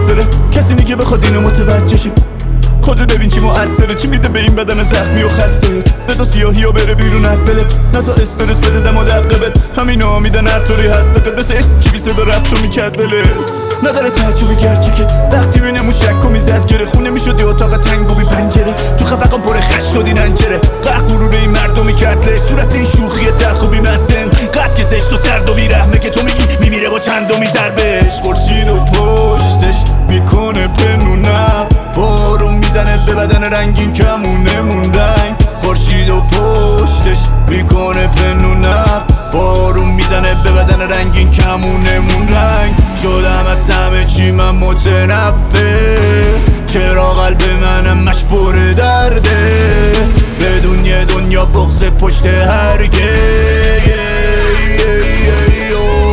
مقصره؟ کسی دیگه بخواد اینو متوجه شه؟ خودت ببین چی مؤثره، چی میده به این بدن زخمی و خسته است. بذار سیاهی ها بره بیرون از دلت، نذار استرس بده دم و دقیقت. همینا میدن هر طوری هستت، مثل عشق کی بی صدا رفت و میکرد دلت. نداره تعجبی گرچه که وقتی بینمون شک و میزد گره، خونه میشدی اتاق تنگ و بی پنجره، تو خفقان پر خش شدی ننجره. قهر غرور این مردمی کتله، صورت این شوخی تلخ و بی مسن، قد که زشت و سرد و بیرحمه که تو میگی میمیره با چندمی ضربش. خورشید و پشتش میکنه پنونه، بارون میزنه به بدن رنگین کمونه موندن. خورشید و پشتش میکنه پنونه، بارون میزنه به بدن رنگین کمونه مون رنگ. شدم از همه چی من متنفر، چرا قلب منم مشبور درده، بدون یه دنیا بغض پشت هر گریه.